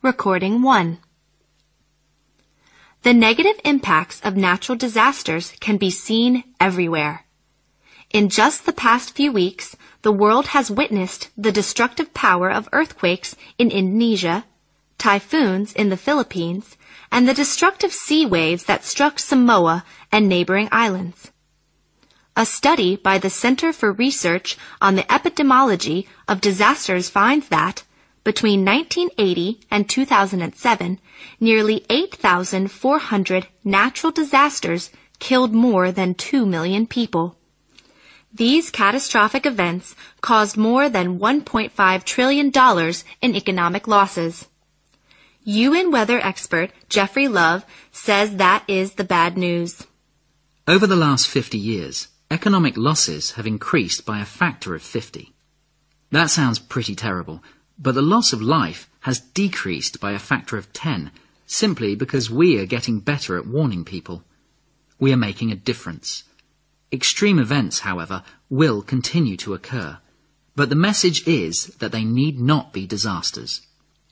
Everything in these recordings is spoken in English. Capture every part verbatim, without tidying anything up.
Recording one. The negative impacts of natural disasters can be seen everywhere. In just the past few weeks, the world has witnessed the destructive power of earthquakes in Indonesia, typhoons in the Philippines, and the destructive sea waves that struck Samoa and neighboring islands. A study by the Center for Research on the Epidemiology of Disasters finds that, between nineteen eighty and two thousand seven, nearly eight thousand four hundred natural disasters killed more than two million people. These catastrophic events caused more than one point five trillion dollars in economic losses. U N weather expert Jeffrey Love says that is the bad news. Over the last fifty years, economic losses have increased by a factor of fifty. That sounds pretty terrible, but the loss of life has decreased by a factor of ten, simply because we are getting better at warning people. We are making a difference. Extreme events, however, will continue to occur, but the message is that they need not be disasters.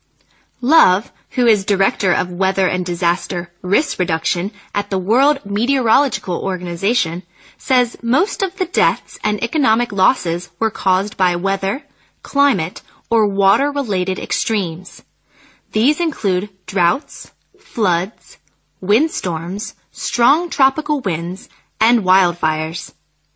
Love, who is Director of Weather and Disaster Risk Reduction at the World Meteorological Organization, says most of the deaths and economic losses were caused by weather, climate, or water-related extremes. These include droughts, floods, windstorms, strong tropical winds, and wildfires.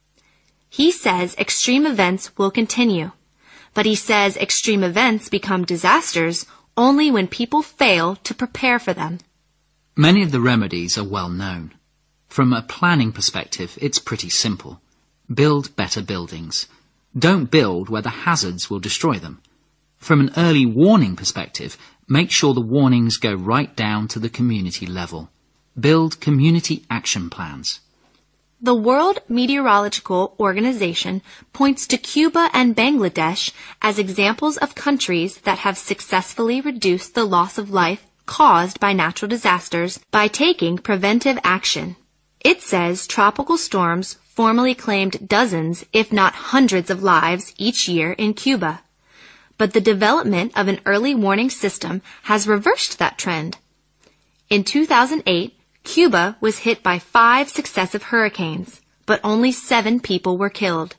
He says extreme events will continue, but he says extreme events become disasters only when people fail to prepare for them. Many of the remedies are well known. From a planning perspective, it's pretty simple. Build better buildings. Don't build where the hazards will destroy them. From an early warning perspective, make sure the warnings go right down to the community level. Build community action plans. The World Meteorological Organization points to Cuba and Bangladesh as examples of countries that have successfully reduced the loss of life caused by natural disasters by taking preventive action. It says tropical storms formerly claimed dozens, if not hundreds of lives each year in Cuba. But the development of an early warning system has reversed that trend. In two thousand eight, Cuba was hit by five successive hurricanes, but only seven people were killed.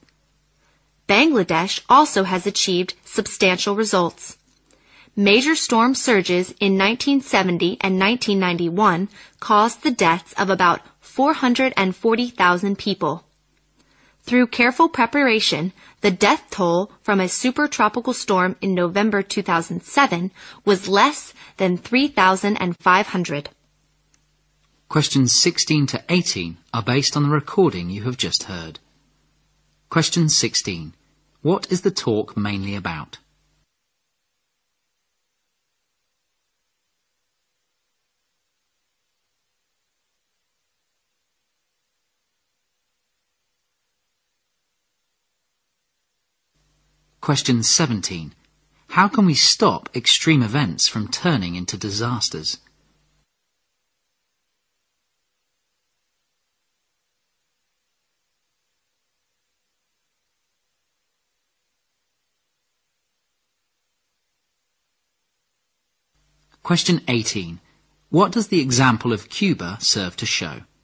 Bangladesh also has achieved substantial results. Major storm surges in nineteen seventy and nineteen ninety-one caused the deaths of about four hundred forty thousand people. Through careful preparation, the death toll from a supertropical storm in November two thousand seven was less than three thousand five hundred. Questions sixteen to eighteen are based on the recording you have just heard. Question sixteen. What is the talk mainly about? Question seventeen. How can we stop extreme events from turning into disasters? Question eighteen. What does the example of Cuba serve to show?